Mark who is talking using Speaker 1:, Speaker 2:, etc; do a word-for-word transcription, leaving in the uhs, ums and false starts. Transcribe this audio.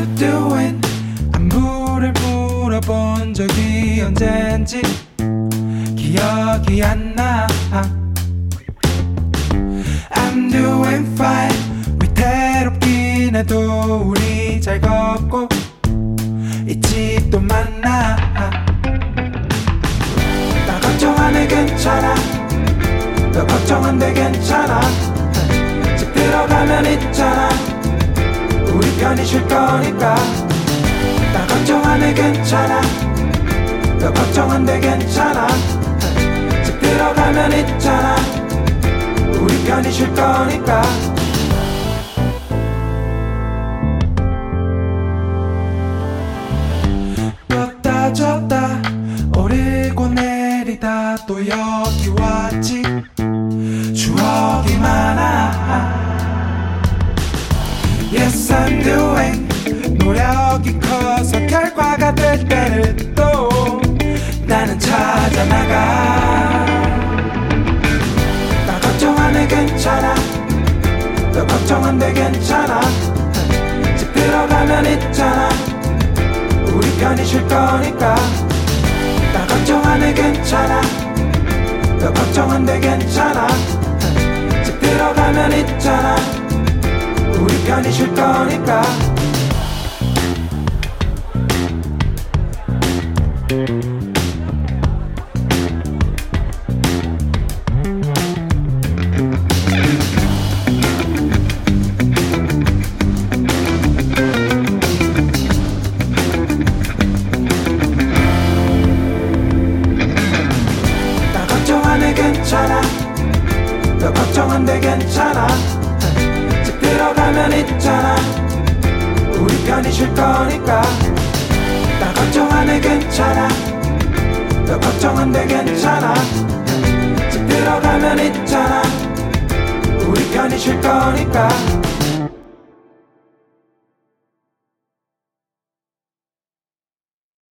Speaker 1: you doing? 안부를 물어본 적이 언젠지 기억이 안 나. I'm doing fine. 위태롭긴 해도 우리 잘 걷고 있지 또 만나. 나 걱정 안 해 괜찮아. 너 걱정한데 괜찮아. 집 들어가면 있잖아. 우리 편히 쉴 거니까. 나 걱정 안 해 괜찮아. 너 걱정한데 괜찮아. 집 들어가면 있잖아. 우리 편히 쉴 거니까. 떴다 졌다 오르고 내리다 또 여기 왔지. 추억이 많아. Yes I'm doing. 노력이 커서 결과가 될 때를 또 나는 찾아 나가. 나 걱정 안 해 괜찮아. 너 걱정한데 괜찮아. 집 들어가면 있잖아. 우리 편히 쉴 거니까. 나 걱정 안 해 괜찮아. 너 걱정한데 괜찮아. 집 들어가면 있잖아. 우리 편히 쉴 거니까. 나 걱정 안 해 괜찮아. 너 걱정한데 괜찮아. 집 들어가면 있잖아. 우리 편히 쉴 거니까. 나 걱정 안 해 괜찮아. 너 걱정한데 괜찮아. 집 들어가면 있잖아. 우리 편히 쉴 거니까.